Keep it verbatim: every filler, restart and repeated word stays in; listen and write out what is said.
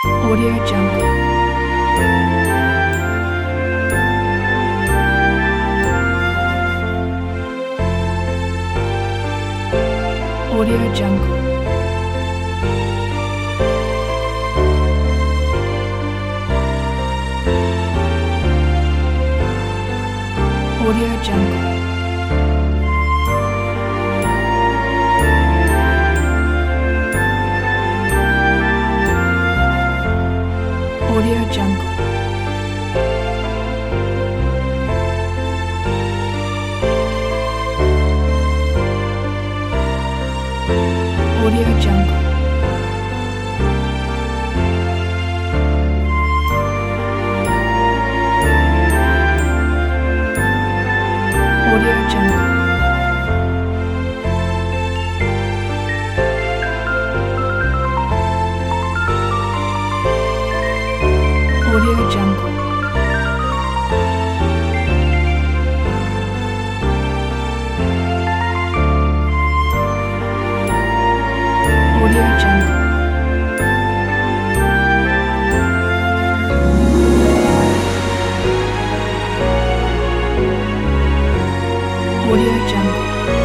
Audio Jungle. Audio Jungle. Audio Jungle. Audio Jungle. Audio Jungle. Audio Jungle. Audio Jungle. Audio Jungle. Audio Jungle.